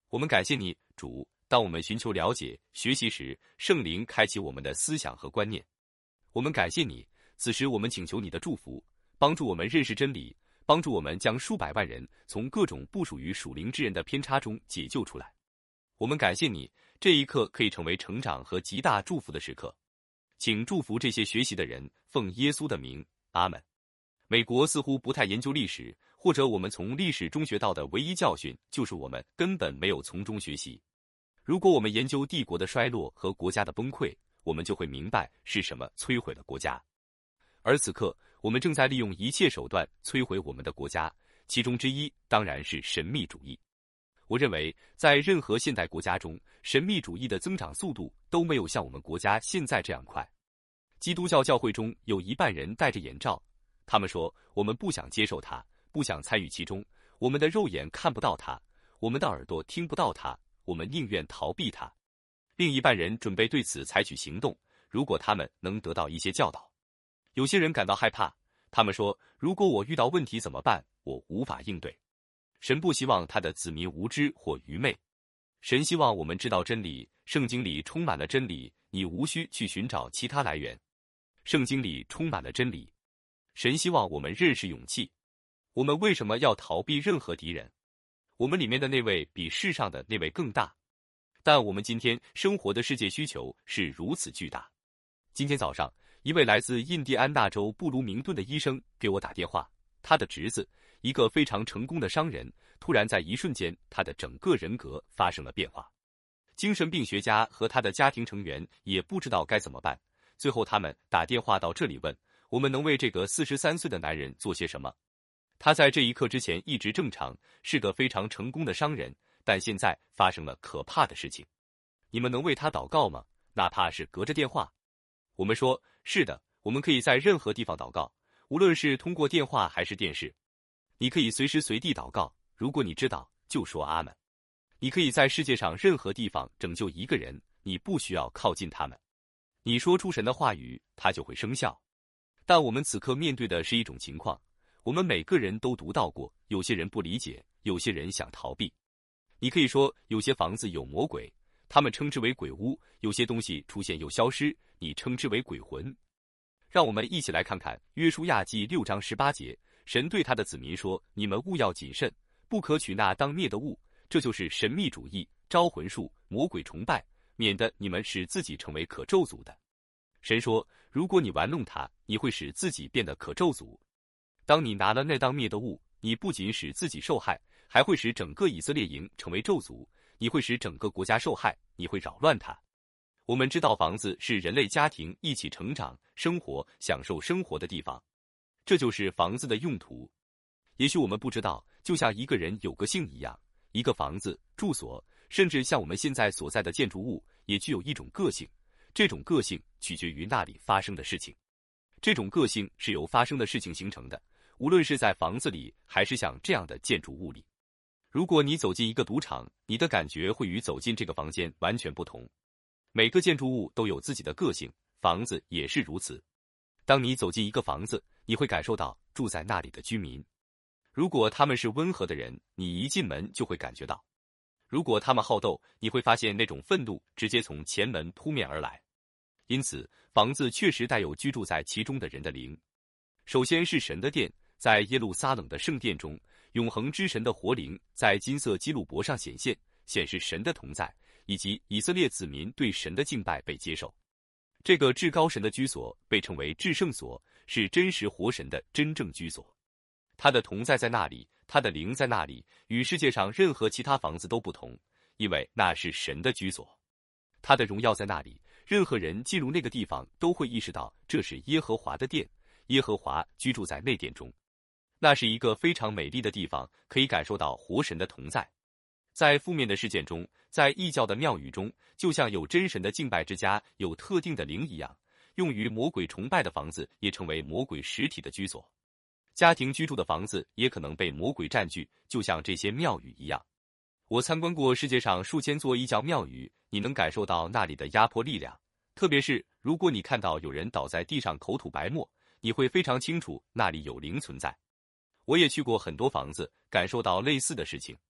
我们感谢你，主。当我们寻求了解、学习时，圣灵开启我们的思想和观念。我们感谢你，此时我们请求你的祝福，帮助我们认识真理，帮助我们将数百万人从各种不属于属灵之人的偏差中解救出来。我们感谢你，这一刻可以成为成长和极大祝福的时刻。请祝福这些学习的人，奉耶稣的名，阿们。美国似乎不太研究历史，或者我们从历史中学到的唯一教训就是我们根本没有从中学习。如果我们研究帝国的衰落和国家的崩溃，我们就会明白是什么摧毁了国家。而此刻，我们正在利用一切手段摧毁我们的国家，其中之一当然是神秘主义。我认为，在任何现代国家中，神秘主义的增长速度都没有像我们国家现在这样快。基督教教会中有一半人戴着眼罩，他们说我们不想接受它，不想参与其中，我们的肉眼看不到它，我们的耳朵听不到它，我们宁愿逃避它。另一半人准备对此采取行动，如果他们能得到一些教导。有些人感到害怕，他们说，如果我遇到问题怎么办？我无法应对。神不希望他的子民无知或愚昧，神希望我们知道真理，圣经里充满了真理，你无需去寻找其他来源。圣经里充满了真理，神希望我们认识勇气。我们为什么要逃避任何敌人？我们里面的那位比世上的那位更大，但我们今天生活的世界需求是如此巨大。今天早上，一位来自印第安纳州布卢明顿的医生给我打电话，他的侄子，一个非常成功的商人，突然在一瞬间，他的整个人格发生了变化。精神病学家和他的家庭成员也不知道该怎么办，最后他们打电话到这里问，我们能为这个43岁的男人做些什么？他在这一刻之前一直正常，是个非常成功的商人，但现在发生了可怕的事情。你们能为他祷告吗？哪怕是隔着电话？我们说，是的，我们可以在任何地方祷告，无论是通过电话还是电视。你可以随时随地祷告，如果你知道，就说阿们。你可以在世界上任何地方拯救一个人，你不需要靠近他们。你说出神的话语，它就会生效。但我们此刻面对的是一种情况，我们每个人都读到过，有些人不理解，有些人想逃避。你可以说，有些房子有魔鬼，他们称之为鬼屋，有些东西出现又消失，你称之为鬼魂。让我们一起来看看约书亚记6章18节，神对他的子民说，你们务要谨慎，不可取那当灭的物，这就是神秘主义、招魂术、魔鬼崇拜，免得你们使自己成为可咒诅的。神说，如果你玩弄它，你会使自己变得可咒诅。当你拿了那当灭的物，你不仅使自己受害，还会使整个以色列营成为咒诅，你会使整个国家受害，你会扰乱它。我们知道房子是人类家庭一起成长、生活、享受生活的地方，这就是房子的用途。也许我们不知道，就像一个人有个性一样，一个房子、住所，甚至像我们现在所在的建筑物，也具有一种个性。这种个性取决于那里发生的事情。这种个性是由发生的事情形成的，无论是在房子里，还是像这样的建筑物里。如果你走进一个赌场，你的感觉会与走进这个房间完全不同。每个建筑物都有自己的个性，房子也是如此。当你走进一个房子，你会感受到住在那里的居民。如果他们是温和的人，你一进门就会感觉到；如果他们好斗，你会发现那种愤怒直接从前门扑面而来。因此，房子确实带有居住在其中的人的灵。首先是神的殿，在耶路撒冷的圣殿中，永恒之神的活灵在金色基路伯上显现，显示神的同在，以及以色列子民对神的敬拜被接受。这个至高神的居所被称为至圣所，是真实活神的真正居所。他的同在在那里，他的灵在那里，与世界上任何其他房子都不同，因为那是神的居所。他的荣耀在那里，任何人进入那个地方都会意识到这是耶和华的殿，耶和华居住在内殿中。那是一个非常美丽的地方，可以感受到活神的同在。在负面的事件中，在异教的庙宇中，就像有真神的敬拜之家有特定的灵一样，用于魔鬼崇拜的房子也成为魔鬼实体的居所。家庭居住的房子也可能被魔鬼占据，就像这些庙宇一样。我参观过世界上数千座异教庙宇，你能感受到那里的压迫力量，特别是如果你看到有人倒在地上口吐白沫，你会非常清楚那里有灵存在。我也去过很多房子，感受到类似的事情。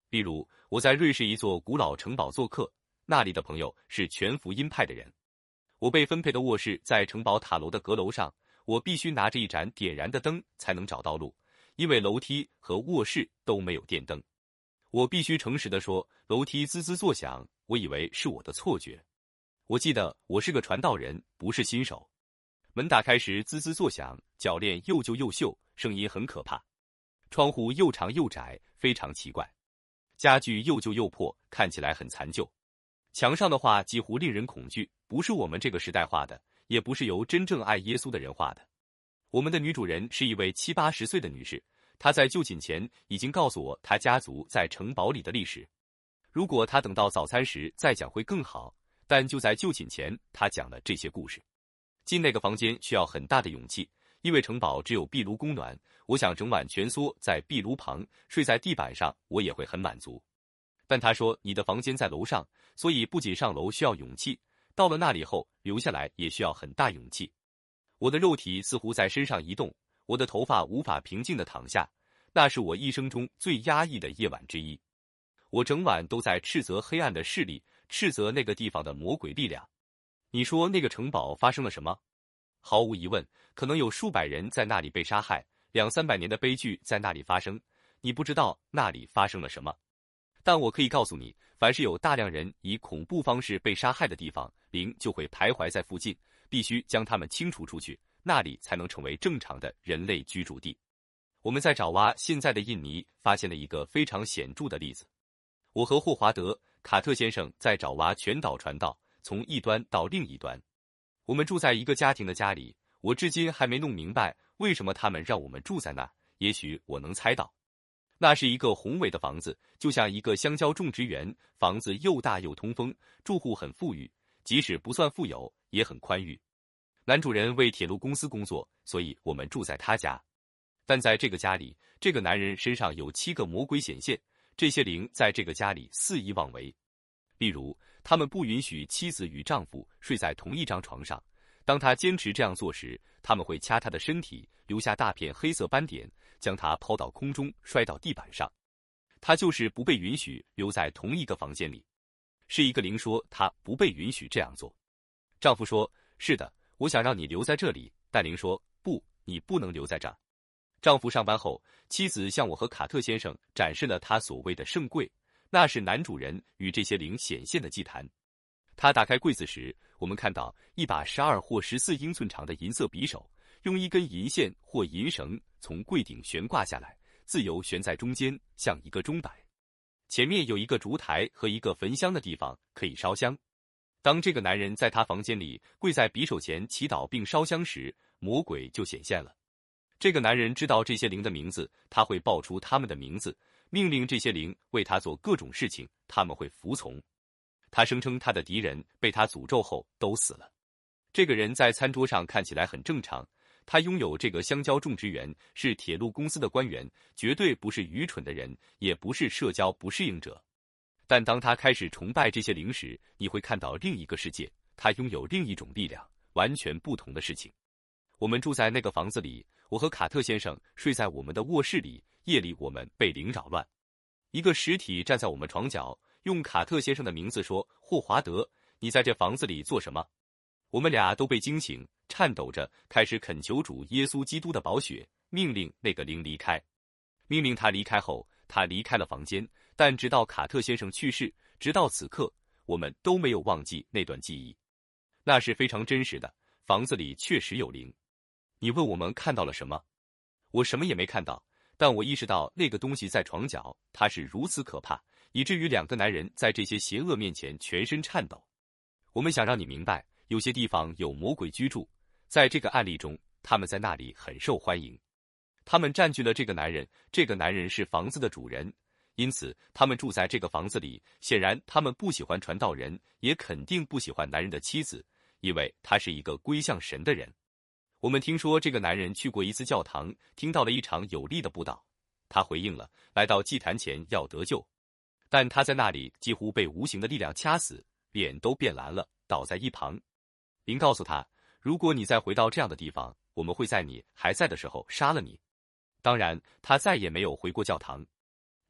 比如，我在瑞士一座古老城堡做客，那里的朋友是全福音派的人。我被分配的卧室在城堡塔楼的阁楼上，我必须拿着一盏点燃的灯才能找到路，因为楼梯和卧室都没有电灯。我必须诚实地说，楼梯滋滋作响，我以为是我的错觉。我记得我是个传道人，不是新手。门打开时滋滋作响，铰链又旧又锈，声音很可怕。窗户又长又窄，非常奇怪。家具又旧又破，看起来很残旧。墙上的画几乎令人恐惧，不是我们这个时代画的，也不是由真正爱耶稣的人画的。我们的女主人是一位70、80岁的女士，她在就寝前已经告诉我她家族在城堡里的历史。如果她等到早餐时再讲会更好，但就在就寝前，她讲了这些故事。进那个房间需要很大的勇气，因为城堡只有壁炉供暖，我想整晚蜷缩在壁炉旁，睡在地板上，我也会很满足。但他说你的房间在楼上，所以不仅上楼需要勇气，到了那里后留下来也需要很大勇气。我的肉体似乎在身上移动，我的头发无法平静地躺下，那是我一生中最压抑的夜晚之一。我整晚都在斥责黑暗的势力，斥责那个地方的魔鬼力量。你说那个城堡发生了什么？毫无疑问，可能有数百人在那里被杀害，200、300年的悲剧在那里发生。你不知道那里发生了什么，但我可以告诉你，凡是有大量人以恐怖方式被杀害的地方，灵就会徘徊在附近，必须将他们清除出去，那里才能成为正常的人类居住地。我们在爪哇现在的印尼发现了一个非常显著的例子。我和霍华德·卡特先生在爪哇全岛传道，从一端到另一端。我们住在一个家庭的家里，我至今还没弄明白为什么他们让我们住在那，也许我能猜到。那是一个宏伟的房子，就像一个香蕉种植园，房子又大又通风，住户很富裕，即使不算富有，也很宽裕。男主人为铁路公司工作，所以我们住在他家。但在这个家里，这个男人身上有7个魔鬼显现，这些灵在这个家里肆意妄为。例如，他们不允许妻子与丈夫睡在同一张床上，当他坚持这样做时，他们会掐他的身体，留下大片黑色斑点，将他抛到空中，摔到地板上。他就是不被允许留在同一个房间里。是一个灵说他不被允许这样做。丈夫说，是的，我想让你留在这里，但灵说，不，你不能留在这儿。丈夫上班后，妻子向我和卡特先生展示了他所谓的圣柜，那是男主人与这些灵显现的祭坛。他打开柜子时，我们看到一把12或14英寸长的银色匕首，用一根银线或银绳从柜顶悬挂下来，自由悬在中间，像一个钟摆。前面有一个烛台和一个焚香的地方，可以烧香。当这个男人在他房间里跪在匕首前祈祷并烧香时，魔鬼就显现了。这个男人知道这些灵的名字，他会报出他们的名字，命令这些灵为他做各种事情，他们会服从。他声称他的敌人被他诅咒后都死了。这个人在餐桌上看起来很正常，他拥有这个香蕉种植园，是铁路公司的官员，绝对不是愚蠢的人，也不是社交不适应者。但当他开始崇拜这些灵时，你会看到另一个世界，他拥有另一种力量，完全不同的事情。我们住在那个房子里，我和卡特先生睡在我们的卧室里，夜里我们被灵扰乱。一个实体站在我们床角，用卡特先生的名字说，霍华德，你在这房子里做什么？我们俩都被惊醒，颤抖着开始恳求主耶稣基督的宝血，命令那个灵离开。命令他离开后，他离开了房间，但直到卡特先生去世，直到此刻，我们都没有忘记那段记忆。那是非常真实的，房子里确实有灵。你问我们看到了什么？我什么也没看到，但我意识到那个东西在床角，它是如此可怕，以至于2个男人在这些邪恶面前全身颤抖。我们想让你明白，有些地方有魔鬼居住，在这个案例中，他们在那里很受欢迎。他们占据了这个男人，这个男人是房子的主人，因此他们住在这个房子里。显然他们不喜欢传道人，也肯定不喜欢男人的妻子，因为他是一个归向神的人。我们听说这个男人去过一次教堂，听到了一场有力的布道，他回应了，来到祭坛前要得救。但他在那里几乎被无形的力量掐死，脸都变蓝了，倒在一旁。灵告诉他，如果你再回到这样的地方，我们会在你还在的时候杀了你。当然，他再也没有回过教堂。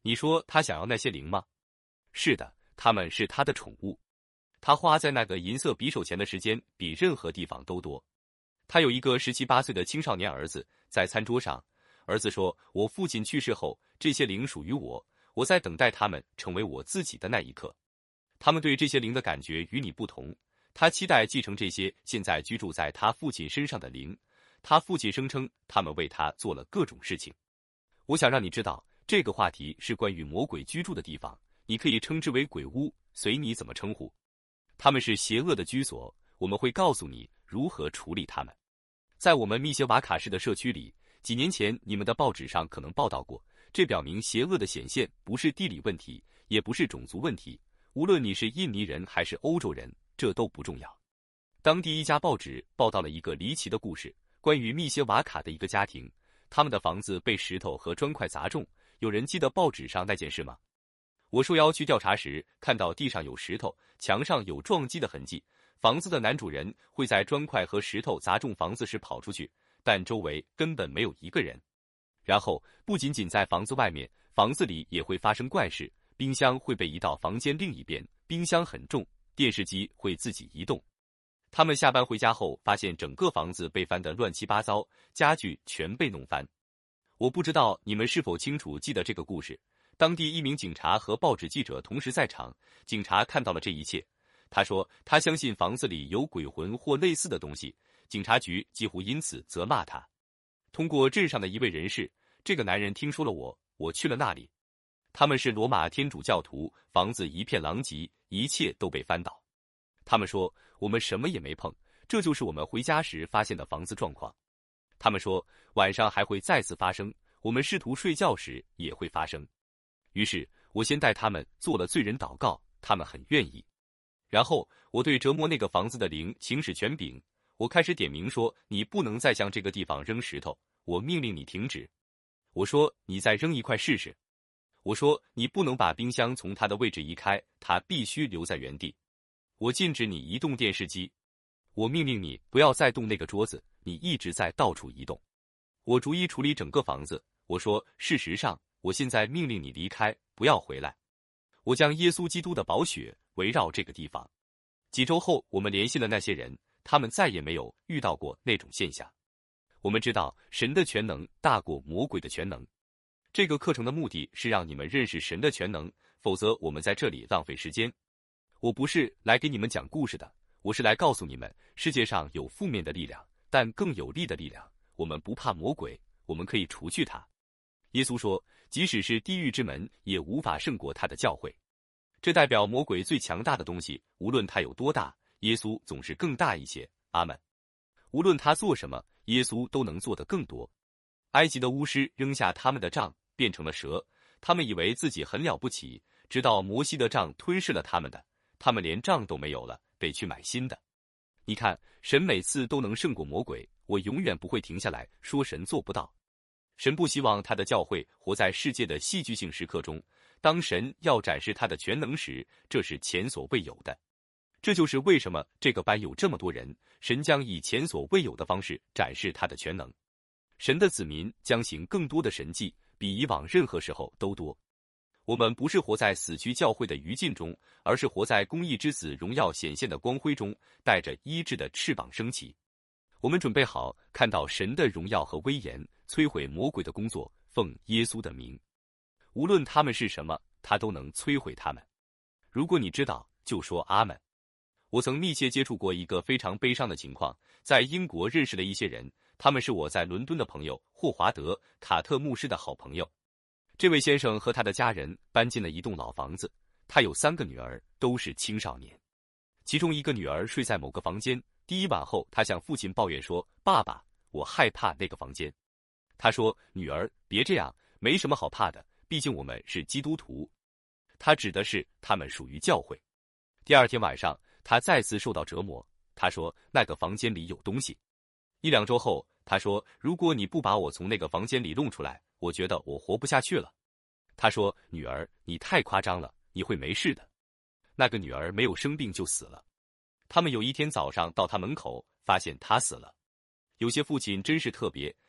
你说他想要那些灵吗？是的，他们是他的宠物。他花在那个银色匕首前的时间比任何地方都多。他有一个17、18岁的青少年儿子，在餐桌上，儿子说：“我父亲去世后，这些灵属于我，我在等待他们成为我自己的那一刻。他们对这些灵的感觉与你不同，他期待继承这些现在居住在他父亲身上的灵。他父亲声称他们为他做了各种事情。我想让你知道，这个话题是关于魔鬼居住的地方，你可以称之为鬼屋，随你怎么称呼。他们是邪恶的居所，我们会告诉你如何处理他们。在我们密歇瓦卡市的社区里，几年前你们的报纸上可能报道过，这表明邪恶的显现不是地理问题，也不是种族问题，无论你是印尼人还是欧洲人，这都不重要。当地一家报纸报道了一个离奇的故事，关于密歇瓦卡的一个家庭，他们的房子被石头和砖块砸中。有人记得报纸上那件事吗？我受邀去调查时，看到地上有石头，墙上有撞击的痕迹。房子的男主人会在砖块和石头砸中房子时跑出去，但周围根本没有一个人。然后，不仅仅在房子外面，房子里也会发生怪事。冰箱会被移到房间另一边，冰箱很重，电视机会自己移动。他们下班回家后，发现整个房子被翻得乱七八糟，家具全被弄翻。我不知道你们是否清楚记得这个故事。当地一名警察和报纸记者同时在场，警察看到了这一切。他说他相信房子里有鬼魂或类似的东西，警察局几乎因此责骂他。通过镇上的一位人士，这个男人听说了我去了那里。他们是罗马天主教徒，房子一片狼藉，一切都被翻倒。他们说我们什么也没碰，这就是我们回家时发现的房子状况。他们说晚上还会再次发生，我们试图睡觉时也会发生。于是我先带他们做了罪人祷告，他们很愿意。然后我对折磨那个房子的灵行使权柄，我开始点名说你不能再向这个地方扔石头，我命令你停止。我说你再扔一块试试。我说你不能把冰箱从它的位置移开，它必须留在原地。我禁止你移动电视机。我命令你不要再动那个桌子，你一直在到处移动。我逐一处理整个房子。我说事实上我现在命令你离开，不要回来。我将耶稣基督的宝血围绕这个地方。几周后，我们联系了那些人，他们再也没有遇到过那种现象。我们知道神的全能大过魔鬼的全能。这个课程的目的是让你们认识神的全能，否则我们在这里浪费时间。我不是来给你们讲故事的，我是来告诉你们，世界上有负面的力量，但更有利的力量。我们不怕魔鬼，我们可以除去它。耶稣说，即使是地狱之门，也无法胜过他的教诲。这代表魔鬼最强大的东西，无论它有多大，耶稣总是更大一些。阿们。无论他做什么，耶稣都能做得更多。埃及的巫师扔下他们的杖，变成了蛇，他们以为自己很了不起，直到摩西的杖吞噬了他们的，他们连杖都没有了，得去买新的。你看，神每次都能胜过魔鬼，我永远不会停下来说神做不到。神不希望他的教会活在世界的戏剧性时刻中，当神要展示他的全能时，这是前所未有的。这就是为什么这个班有这么多人，神将以前所未有的方式展示他的全能。神的子民将行更多的神迹，比以往任何时候都多。我们不是活在死去教会的余烬中，而是活在公义之子荣耀显现的光辉中，带着医治的翅膀升起。我们准备好看到神的荣耀和威严，摧毁魔鬼的工作，奉耶稣的名。无论他们是什么，他都能摧毁他们。如果你知道，就说阿们。我曾密切接触过一个非常悲伤的情况，在英国认识了一些人，他们是我在伦敦的朋友霍华德·卡特牧师的好朋友。这位先生和他的家人搬进了一栋老房子，他有3个女儿，都是青少年。其中一个女儿睡在某个房间，第一晚后，他向父亲抱怨说：“爸爸，我害怕那个房间。”他说：“女儿，别这样，没什么好怕的，毕竟我们是基督徒。”他指的是他们属于教会。第二天晚上，他再次受到折磨。他说那个房间里有东西。1-2周后，他说：“如果你不把我从那个房间里弄出来，我觉得我活不下去了。”他说：“女儿，你太夸张了，你会没事的。”那个女儿没有生病就死了。他们有一天早上到他门口，发现他死了。有些父亲真是特别，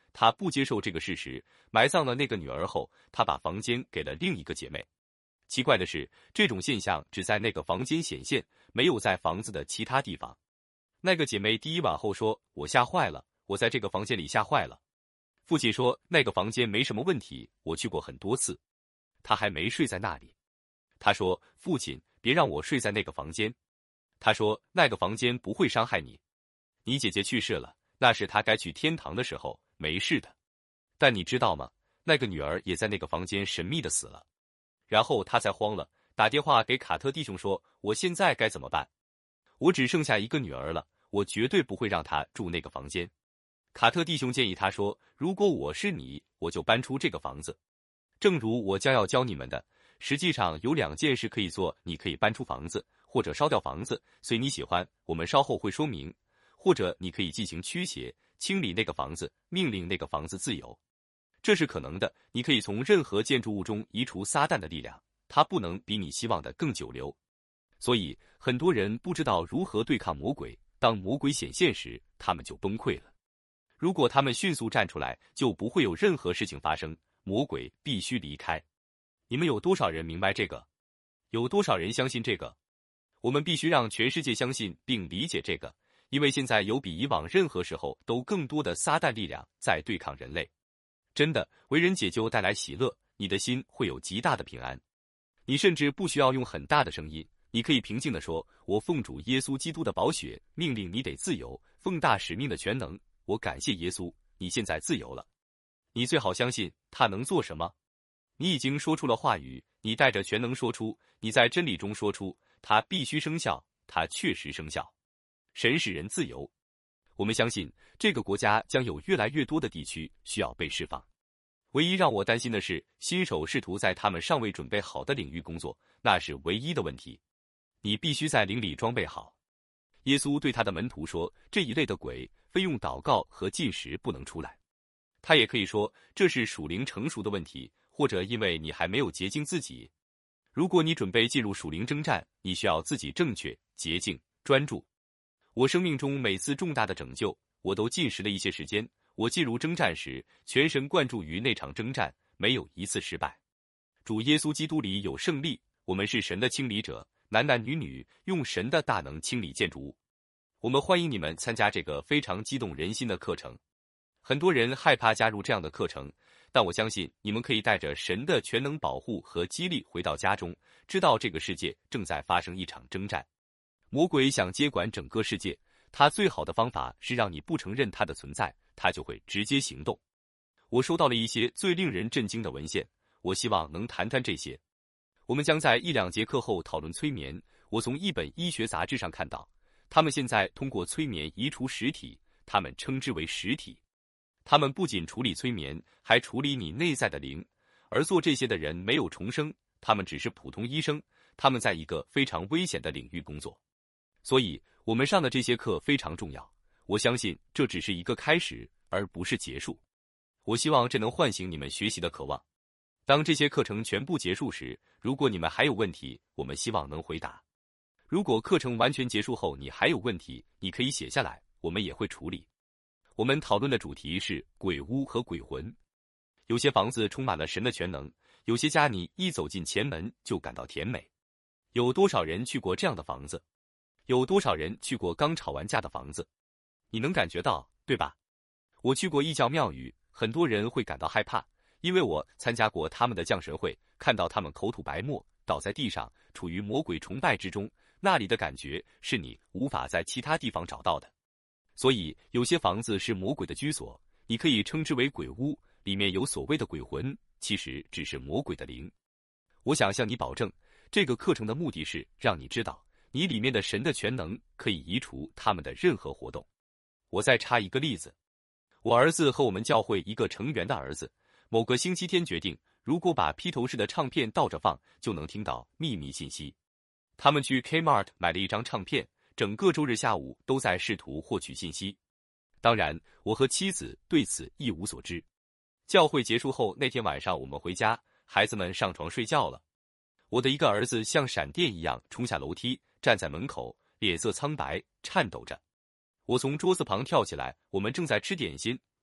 他不接受这个事实，埋葬了那个女儿后，他把房间给了另一个姐妹。奇怪的是，这种现象只在那个房间显现，没有在房子的其他地方。那个姐妹第一晚后说：“我吓坏了，我在这个房间里吓坏了。”父亲说：“那个房间没什么问题，我去过很多次。”他还没睡在那里。他说：“父亲，别让我睡在那个房间。”他说：“那个房间不会伤害你。你姐姐去世了，那是她该去天堂的时候，没事的。但你知道吗？那个女儿也在那个房间神秘的死了。”然后他才慌了，打电话给卡特弟兄说：“我现在该怎么办？我只剩下一个女儿了，我绝对不会让她住那个房间。”卡特弟兄建议他说：“如果我是你，我就搬出这个房子。正如我将要教你们的，实际上有2件事可以做，你可以搬出房子，或者烧掉房子，随你喜欢，我们稍后会说明。或者你可以进行驱邪，清理那个房子，命令那个房子自由。这是可能的，你可以从任何建筑物中移除撒旦的力量，它不能比你希望的更久留。所以很多人不知道如何对抗魔鬼，当魔鬼显现时，他们就崩溃了。如果他们迅速站出来，就不会有任何事情发生，魔鬼必须离开。你们有多少人明白这个？有多少人相信这个？我们必须让全世界相信并理解这个，因为现在有比以往任何时候都更多的撒旦力量在对抗人类。真的，为人解救带来喜乐，你的心会有极大的平安。你甚至不需要用很大的声音，你可以平静地说：“我奉主耶稣基督的宝血，命令你得自由，奉大使命的全能，我感谢耶稣，你现在自由了。”你最好相信他能做什么。你已经说出了话语，你带着全能说出，你在真理中说出，它必须生效，它确实生效。神使人自由。我们相信这个国家将有越来越多的地区需要被释放。唯一让我担心的是，新手试图在他们尚未准备好的领域工作，那是唯一的问题。你必须在灵里装备好。耶稣对他的门徒说，这一类的鬼非用祷告和禁食不能出来。他也可以说，这是属灵成熟的问题，或者因为你还没有洁净自己。如果你准备进入属灵征战，你需要自己正确、洁净、专注。我生命中每次重大的拯救，我都禁食了一些时间。我进入征战时，全神贯注于那场征战，没有一次失败。主耶稣基督里有胜利，我们是神的清理者，男男女女用神的大能清理建筑物。我们欢迎你们参加这个非常激动人心的课程。很多人害怕加入这样的课程，但我相信你们可以带着神的全能保护和激励回到家中，知道这个世界正在发生一场征战。魔鬼想接管整个世界，他最好的方法是让你不承认他的存在，他就会直接行动。我收到了一些最令人震惊的文献，我希望能谈谈这些。我们将在1-2节课后讨论催眠。我从一本医学杂志上看到，他们现在通过催眠移除实体，他们称之为实体。他们不仅处理催眠，还处理你内在的灵，而做这些的人没有重生，他们只是普通医生，他们在一个非常危险的领域工作。所以我们上的这些课非常重要，我相信这只是一个开始，而不是结束。我希望这能唤醒你们学习的渴望。当这些课程全部结束时，如果你们还有问题，我们希望能回答。如果课程完全结束后你还有问题，你可以写下来，我们也会处理。我们讨论的主题是鬼屋和鬼魂。有些房子充满了神的全能，有些家你一走进前门就感到甜美。有多少人去过这样的房子？有多少人去过刚吵完架的房子？你能感觉到，对吧？我去过异教庙宇，很多人会感到害怕，因为我参加过他们的降神会，看到他们口吐白沫，倒在地上，处于魔鬼崇拜之中，那里的感觉是你无法在其他地方找到的。所以有些房子是魔鬼的居所，你可以称之为鬼屋，里面有所谓的鬼魂，其实只是魔鬼的灵。我想向你保证，这个课程的目的是让你知道，你里面的神的全能可以移除他们的任何活动。我再插一个例子，我儿子和我们教会一个成员的儿子，某个星期天决定，如果把披头士的唱片倒着放，就能听到秘密信息。他们去 Kmart 买了一张唱片，整个周日下午都在试图获取信息。当然，我和妻子对此一无所知。教会结束后那天晚上，我们回家，孩子们上床睡觉了。我的一个儿子像闪电一样冲下楼梯，站在门口，脸色苍白，颤抖着。我从桌子旁跳起来，我们正在吃点心，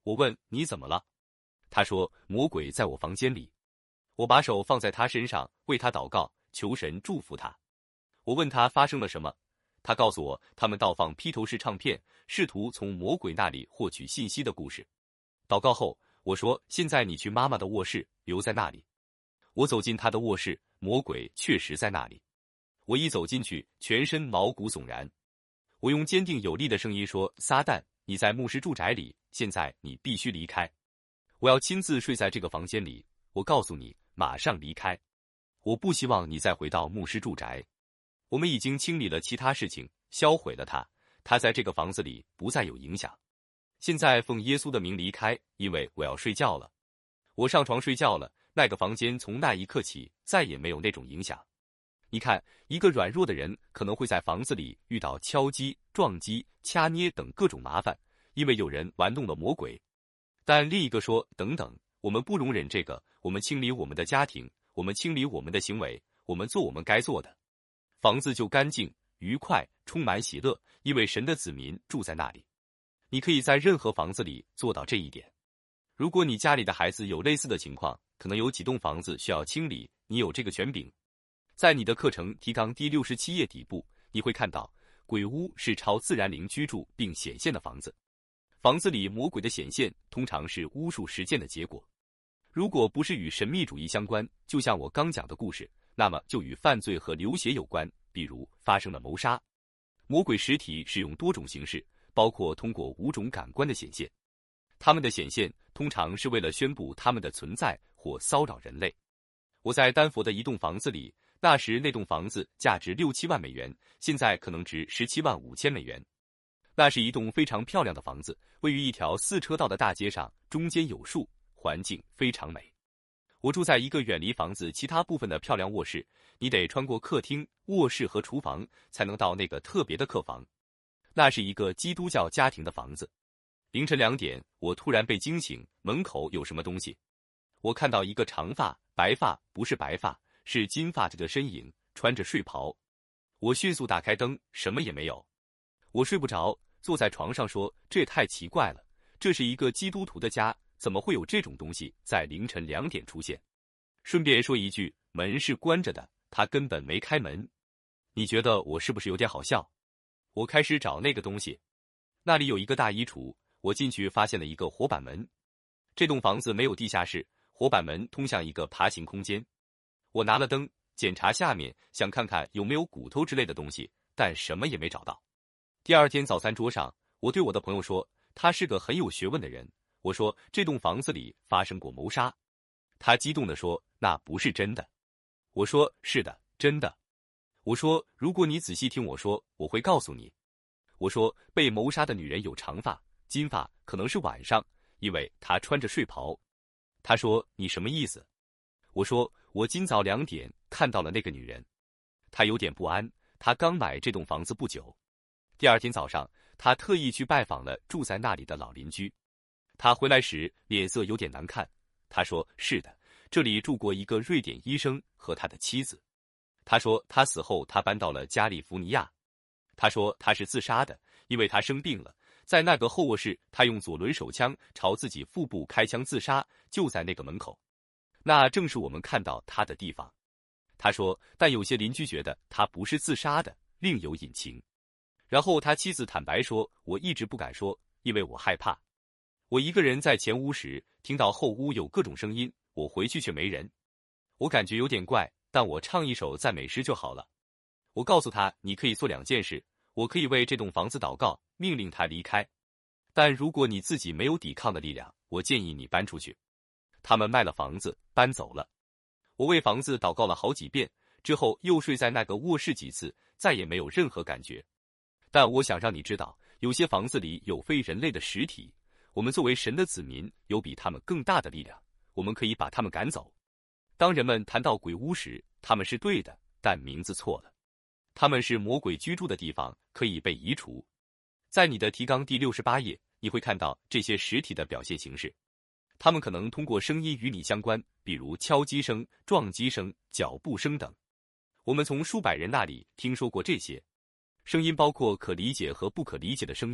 我问你怎么了？他说魔鬼在我房间里。我把手放在他身上，为他祷告，求神祝福他。我问他发生了什么，他告诉我他们盗放披头士唱片，试图从魔鬼那里获取信息的故事。祷告后，我说现在你去妈妈的卧室，留在那里。我走进她的卧室，魔鬼确实在那里。我一走进去，全身毛骨悚然。我用坚定有力的声音说：撒旦，你在牧师住宅里，现在你必须离开。我要亲自睡在这个房间里，我告诉你，马上离开。我不希望你再回到牧师住宅。我们已经清理了其他事情，销毁了它，它在这个房子里不再有影响。现在奉耶稣的名离开，因为我要睡觉了。我上床睡觉了，那个房间从那一刻起再也没有那种影响。你看，一个软弱的人可能会在房子里遇到敲击、撞击、掐捏等各种麻烦，因为有人玩弄了魔鬼。但另一个说，等等，我们不容忍这个，我们清理我们的家庭，我们清理我们的行为，我们做我们该做的，房子就干净、愉快、充满喜乐，因为神的子民住在那里。你可以在任何房子里做到这一点。如果你家里的孩子有类似的情况，可能有几栋房子需要清理，你有这个权柄。在你的课程提纲第67页底部，你会看到鬼屋是超自然灵居住并显现的房子。房子里魔鬼的显现通常是巫术实践的结果。如果不是与神秘主义相关，就像我刚讲的故事，那么就与犯罪和流血有关，比如发生了谋杀。魔鬼实体是用多种形式，包括通过5种感官的显现。他们的显现通常是为了宣布他们的存在或骚扰人类。我在丹佛的一栋房子里，那时那栋房子价值6、7万美元，现在可能值17万5千美元。那是一栋非常漂亮的房子，位于一条4车道的大街上，中间有树，环境非常美。我住在一个远离房子其他部分的漂亮卧室，你得穿过客厅、卧室和厨房才能到那个特别的客房。那是一个基督教家庭的房子。凌晨2点，我突然被惊醒，门口有什么东西。我看到一个长发、白发，不是白发，是金发着的身影，穿着睡袍。我迅速打开灯，什么也没有。我睡不着，坐在床上说，这也太奇怪了，这是一个基督徒的家，怎么会有这种东西在凌晨2点出现？顺便说一句，门是关着的，他根本没开门。你觉得我是不是有点好笑？我开始找那个东西，那里有一个大衣橱，我进去发现了一个活板门。这栋房子没有地下室，活板门通向一个爬行空间。我拿了灯检查下面，想看看有没有骨头之类的东西，但什么也没找到。第二天早餐桌上，我对我的朋友说，他是个很有学问的人。我说这栋房子里发生过谋杀。他激动地说，那不是真的。我说是的，真的。我说如果你仔细听我说，我会告诉你。我说被谋杀的女人有长发、金发，可能是晚上，因为她穿着睡袍。他说你什么意思？我说我今早2点看到了那个女人。他有点不安，他刚买这栋房子不久。第二天早上，他特意去拜访了住在那里的老邻居。他回来时脸色有点难看。他说是的，这里住过一个瑞典医生和他的妻子。他说他死后他搬到了加利福尼亚。他说他是自杀的，因为他生病了。在那个后卧室，他用左轮手枪朝自己腹部开枪自杀，就在那个门口。那正是我们看到他的地方。他说，但有些邻居觉得他不是自杀的，另有隐情。然后他妻子坦白说，我一直不敢说，因为我害怕。我一个人在前屋时，听到后屋有各种声音，我回去却没人。我感觉有点怪，但我唱一首赞美诗就好了。我告诉他，你可以做2件事，我可以为这栋房子祷告，命令他离开。但如果你自己没有抵抗的力量，我建议你搬出去。他们卖了房子，搬走了。我为房子祷告了好几遍，之后又睡在那个卧室几次，再也没有任何感觉。但我想让你知道，有些房子里有非人类的实体，我们作为神的子民，有比他们更大的力量，我们可以把他们赶走。当人们谈到鬼屋时，他们是对的，但名字错了。他们是魔鬼居住的地方，可以被移除。在你的提纲第68页，你会看到这些实体的表现形式。他们可能通过声音与你相关，比如敲击声、撞击声、脚步声等。我们从数百人那里听说过这些声音，包括可理解和不可理解的声音，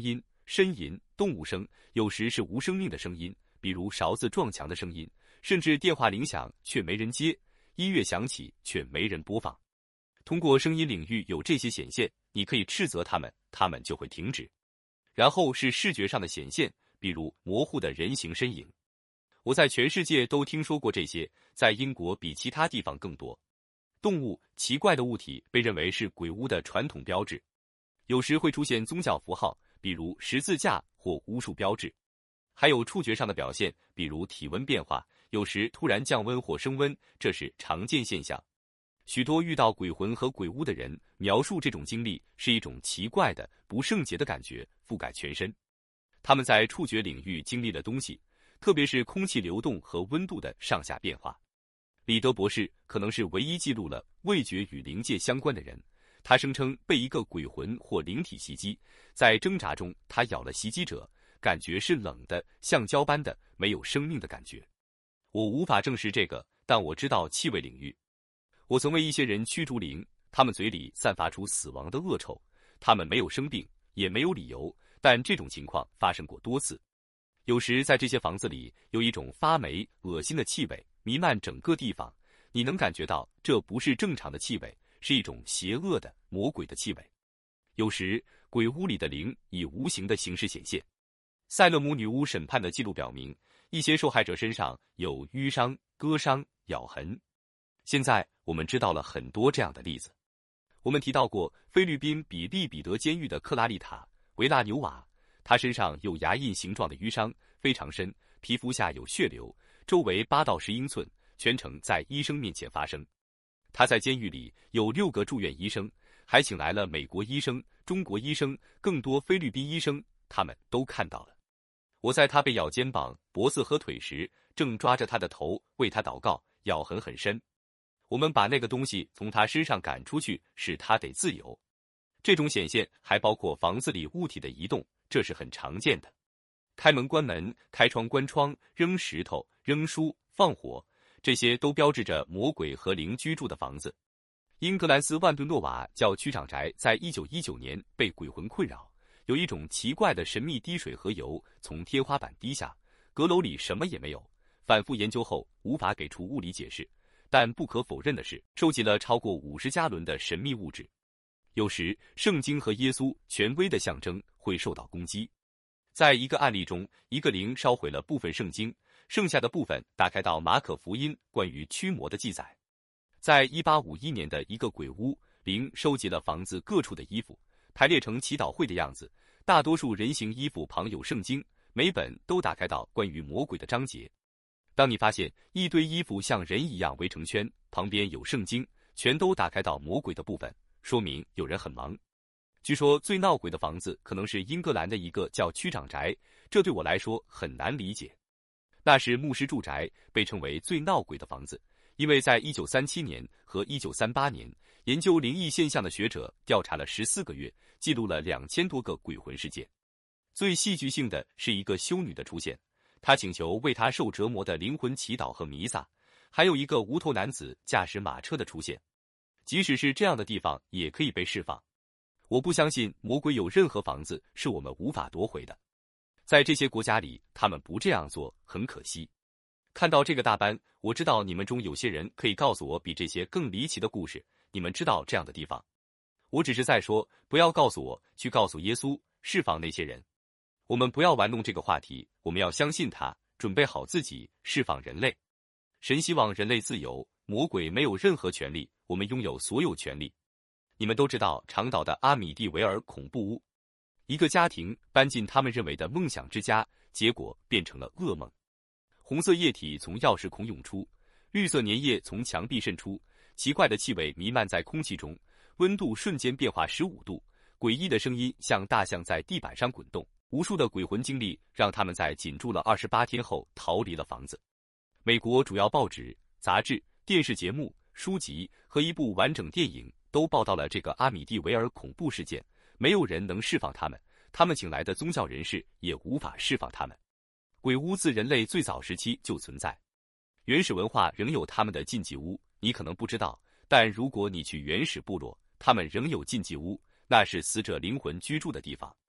呻吟、动物声，有时是无生命的声音，比如勺子撞墙的声音，甚至电话铃响却没人接，音乐响起却没人播放。通过声音领域有这些显现，你可以斥责他们，他们就会停止。然后是视觉上的显现，比如模糊的人形身影。我在全世界都听说过这些，在英国比其他地方更多。动物、奇怪的物体被认为是鬼屋的传统标志，有时会出现宗教符号，比如十字架或巫术标志。还有触觉上的表现，比如体温变化，有时突然降温或升温，这是常见现象。许多遇到鬼魂和鬼屋的人描述这种经历是一种奇怪的、不圣洁的感觉，覆盖全身。他们在触觉领域经历了东西，特别是空气流动和温度的上下变化。李德博士可能是唯一记录了味觉与灵界相关的人，他声称被一个鬼魂或灵体袭击，在挣扎中他咬了袭击者，感觉是冷的、橡胶般的、没有生命的感觉。我无法证实这个，但我知道气味领域。我曾为一些人驱逐灵，他们嘴里散发出死亡的恶臭，他们没有生病，也没有理由，但这种情况发生过多次。有时在这些房子里有一种发霉、恶心的气味弥漫整个地方，你能感觉到这不是正常的气味，是一种邪恶的、魔鬼的气味。有时鬼屋里的灵以无形的形式显现。塞勒姆女巫审判的记录表明，一些受害者身上有淤伤、割伤、咬痕。现在我们知道了很多这样的例子。我们提到过菲律宾比利彼得监狱的克拉丽塔·维拉纽瓦，她身上有牙印形状的淤伤，非常深，皮肤下有血流，周围8到10英寸，全程在医生面前发生。她在监狱里有6个住院医生，还请来了美国医生、中国医生，更多菲律宾医生，他们都看到了。我在她被咬肩膀、脖子和腿时，正抓着她的头为她祷告，咬痕很深。我们把那个东西从他身上赶出去，使他得自由。这种显现还包括房子里物体的移动，这是很常见的。开门关门、开窗关窗、扔石头、扔书、放火，这些都标志着魔鬼和灵居住的房子。英格兰斯万顿诺瓦教区长宅在1919年被鬼魂困扰，有一种奇怪的神秘滴水和油从天花板滴下，阁楼里什么也没有。反复研究后无法给出物理解释。但不可否认的是，收集了超过50加仑的神秘物质。有时，圣经和耶稣权威的象征会受到攻击。在一个案例中，一个灵烧毁了部分圣经，剩下的部分打开到马可福音关于驱魔的记载。在1851年的一个鬼屋，灵收集了房子各处的衣服，排列成祈祷会的样子，大多数人形衣服旁有圣经，每本都打开到关于魔鬼的章节。当你发现一堆衣服像人一样围成圈，旁边有圣经，全都打开到魔鬼的部分，说明有人很忙。据说最闹鬼的房子可能是英格兰的一个叫区长宅，这对我来说很难理解。那是牧师住宅，被称为最闹鬼的房子，因为在1937年和1938年，研究灵异现象的学者调查了14个月，记录了2000多个鬼魂事件。最戏剧性的是一个修女的出现，他请求为他受折磨的灵魂祈祷和弥撒，还有一个无头男子驾驶马车的出现。即使是这样的地方也可以被释放。我不相信魔鬼有任何房子是我们无法夺回的。在这些国家里，他们不这样做，很可惜。看到这个大班，我知道你们中有些人可以告诉我比这些更离奇的故事，你们知道这样的地方。我只是在说，不要告诉我，去告诉耶稣，释放那些人。我们不要玩弄这个话题，我们要相信他，准备好自己，释放人类。神希望人类自由，魔鬼没有任何权利，我们拥有所有权利。你们都知道长岛的阿米蒂维尔恐怖屋，一个家庭搬进他们认为的梦想之家，结果变成了噩梦。红色液体从钥匙孔涌出，绿色粘液从墙壁渗出，奇怪的气味弥漫在空气中，温度瞬间变化15度，诡异的声音像大象在地板上滚动。无数的鬼魂经历让他们在紧住了28天后逃离了房子。美国主要报纸、杂志、电视节目、书籍和一部完整电影都报道了这个阿米蒂维尔恐怖事件，没有人能释放他们，他们请来的宗教人士也无法释放他们。鬼屋自人类最早时期就存在，原始文化仍有他们的禁忌屋，你可能不知道，但如果你去原始部落，他们仍有禁忌屋，那是死者灵魂居住的地方。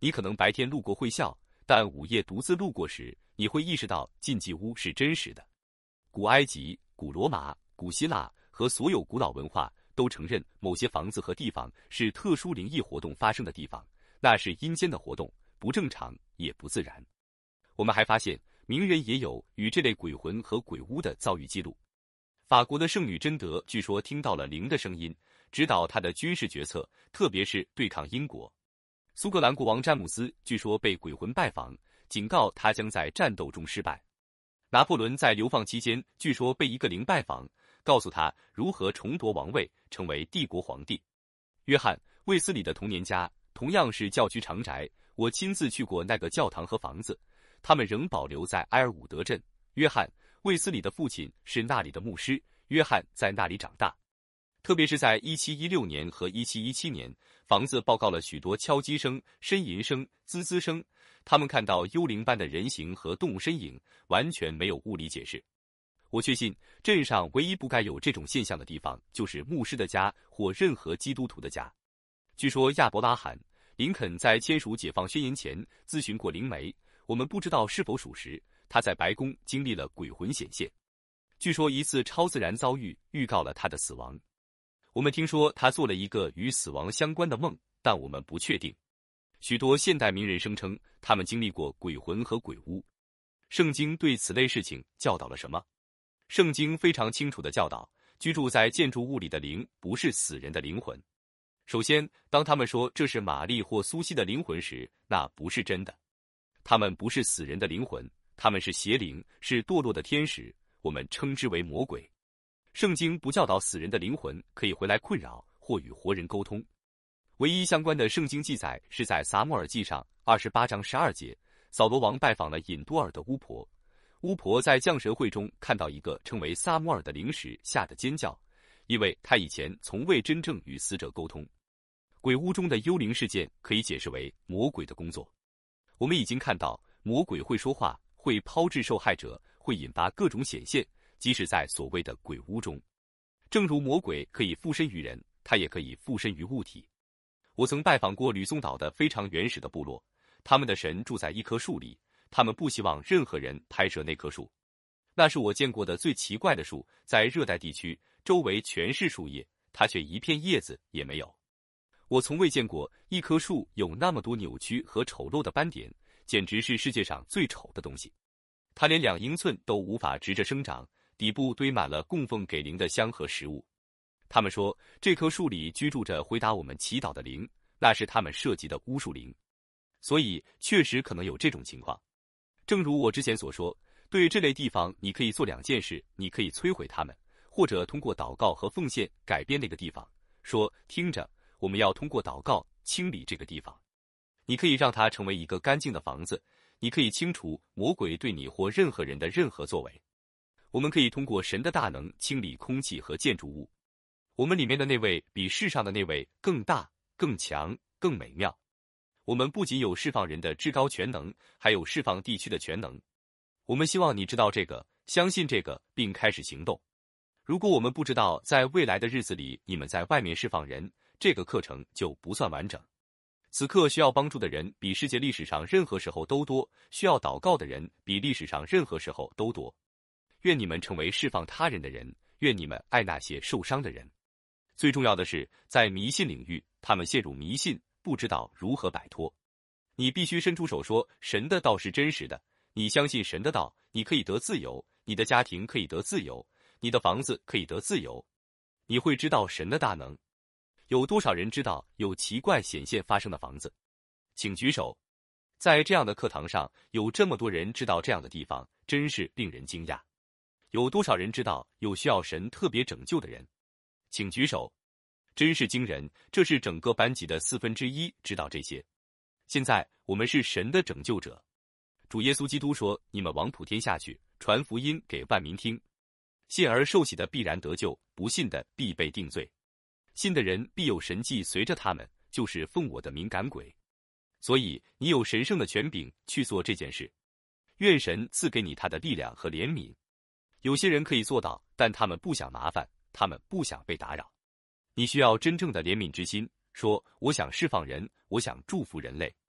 你可能白天路过会笑，但午夜独自路过时，你会意识到禁忌屋是真实的。古埃及、古罗马、古希腊和所有古老文化都承认某些房子和地方是特殊灵异活动发生的地方，那是阴间的活动，不正常也不自然。我们还发现，名人也有与这类鬼魂和鬼屋的遭遇记录。法国的圣女贞德据说听到了灵的声音，指导她的军事决策，特别是对抗英国。苏格兰国王詹姆斯据说被鬼魂拜访，警告他将在战斗中失败。拿破仑在流放期间据说被一个灵拜访，告诉他如何重夺王位，成为帝国皇帝。约翰·卫斯理的童年家同样是教区长宅，我亲自去过那个教堂和房子，他们仍保留在埃尔伍德镇。约翰·卫斯理的父亲是那里的牧师，约翰在那里长大。特别是在1716年和1717年，房子报告了许多敲击声、呻吟声、滋滋声，他们看到幽灵般的人形和动物身影，完全没有物理解释。我确信，镇上唯一不该有这种现象的地方，就是牧师的家或任何基督徒的家。据说亚伯拉罕·林肯在签署解放宣言前咨询过灵媒，我们不知道是否属实。他在白宫经历了鬼魂显现，据说一次超自然遭遇预告了他的死亡。我们听说他做了一个与死亡相关的梦，但我们不确定。许多现代名人声称他们经历过鬼魂和鬼屋。圣经对此类事情教导了什么？圣经非常清楚地教导，居住在建筑物里的灵不是死人的灵魂。首先，当他们说这是玛丽或苏西的灵魂时，那不是真的。他们不是死人的灵魂，他们是邪灵，是堕落的天使，我们称之为魔鬼。圣经不教导死人的灵魂可以回来困扰或与活人沟通。唯一相关的圣经记载是在撒母耳记上28章12节，扫罗王拜访了隐多尔的巫婆，巫婆在降神会中看到一个称为撒母耳的灵时，吓得尖叫，因为他以前从未真正与死者沟通。鬼屋中的幽灵事件可以解释为魔鬼的工作。我们已经看到魔鬼会说话，会抛掷受害者，会引发各种显现，即使在所谓的鬼屋中。正如魔鬼可以附身于人，他也可以附身于物体。我曾拜访过吕宋岛的非常原始的部落，他们的神住在一棵树里，他们不希望任何人拍摄那棵树。那是我见过的最奇怪的树，在热带地区，周围全是树叶，它却一片叶子也没有。我从未见过一棵树有那么多扭曲和丑陋的斑点，简直是世界上最丑的东西。它连2英寸都无法直着生长，底部堆满了供奉给灵的香和食物。他们说，这棵树里居住着回答我们祈祷的灵，那是他们涉及的巫术灵。所以，确实可能有这种情况。正如我之前所说，对这类地方，你可以做2件事：你可以摧毁它们，或者通过祷告和奉献改变那个地方。说，听着，我们要通过祷告清理这个地方。你可以让它成为一个干净的房子，你可以清除魔鬼对你或任何人的任何作为。我们可以通过神的大能清理空气和建筑物。我们里面的那位比世上的那位更大、更强、更美妙。我们不仅有释放人的至高全能，还有释放地区的全能。我们希望你知道这个，相信这个，并开始行动。如果我们不知道在未来的日子里你们在外面释放人，这个课程就不算完整。此刻需要帮助的人比世界历史上任何时候都多，需要祷告的人比历史上任何时候都多。愿你们成为释放他人的人，愿你们爱那些受伤的人。最重要的是，在迷信领域，他们陷入迷信，不知道如何摆脱。你必须伸出手说，神的道是真实的，你相信神的道，你可以得自由，你的家庭可以得自由，你的房子可以得自由。你会知道神的大能。有多少人知道有奇怪显现发生的房子？请举手。在这样的课堂上，有这么多人知道这样的地方，真是令人惊讶。有多少人知道有需要神特别拯救的人？请举手。真是惊人，这是整个班级的1/4知道这些。现在我们是神的拯救者。主耶稣基督说，你们往普天下去，传福音给万民听。信而受洗的必然得救，不信的必被定罪。信的人必有神迹随着他们，就是奉我的名赶鬼。所以你有神圣的权柄去做这件事。愿神赐给你他的力量和怜悯。有些人可以做到，但他们不想麻烦，他们不想被打扰。你需要真正的怜悯之心，说我想释放人，我想祝福人类。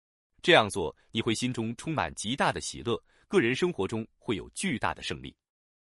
这样做，你会心中充满极大的喜乐，个人生活中会有巨大的胜利。